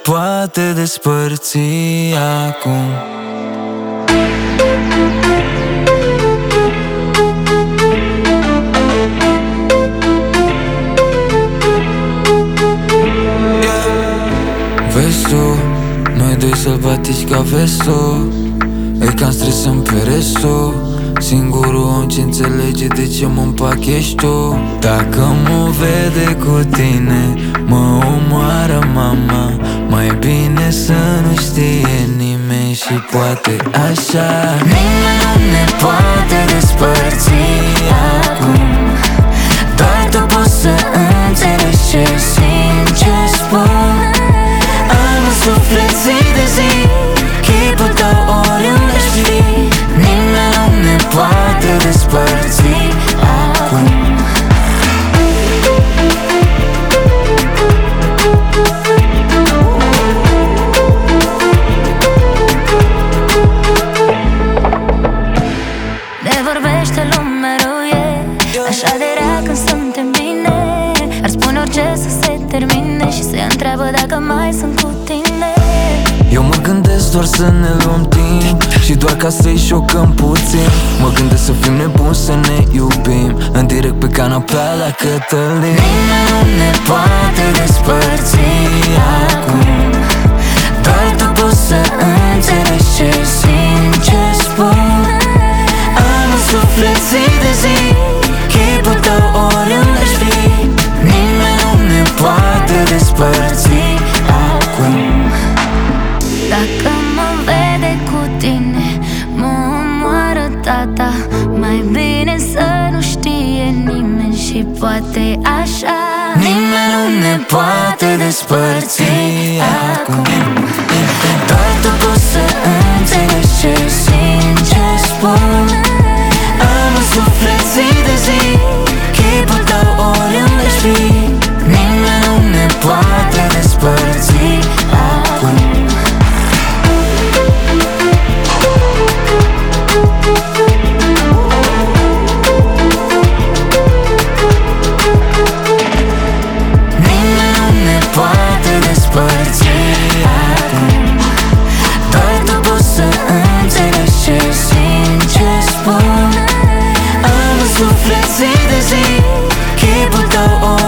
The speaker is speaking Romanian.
poate despărți acum. Vezi tu, noi doi sălbatici ca vestul, e cam stresăm pe restul. Singurul om ce înțelege de ce mă împachești tu. Dacă mă vede cu tine, mă omoară mama. Mai bine să nu știe nimeni și poate așa. Nimeni nu ne poate despărți acum. Doar tu poți să înțelegi ce simt, ce spun. Am în suflet zi de zi chipul tău oriunde aș fi. Nimeni nu ne poate despărți acum. Ne vorbește lumea răuie, așa de rea când suntem bine. Ar spune orice să se termine și se întreabă dacă mai sunt cu tine. Eu mă gândesc doar să ne luăm timp și doar ca să-i șocăm puțin. Mă gândesc să fim nebuni, să ne iubim în direct pe canapea la Cătălin. Nimeni nu ne poate despărți acum. Doar tu poți să înțelegi ce simt, ce spun. Am în suflet zi de zi chipul tău oriunde aș fi. Nimeni nu ne poate despărți acum. Dacă mă vede cu tine, mă omoară tata. Mai bine să nu știe nimeni și poate așa. Nimeni nu ne poate despărți acum. Doar tu poți să înțelegi ce simt, ce spun. Am în suflet zi de zi chipul tău oriunde aș fi. Nimeni nu ne poate despărți acum. Poate despărți acum. Doar tu poți să înțelegi ce simt, ce spun. Am în suflet zi de zi chipul tău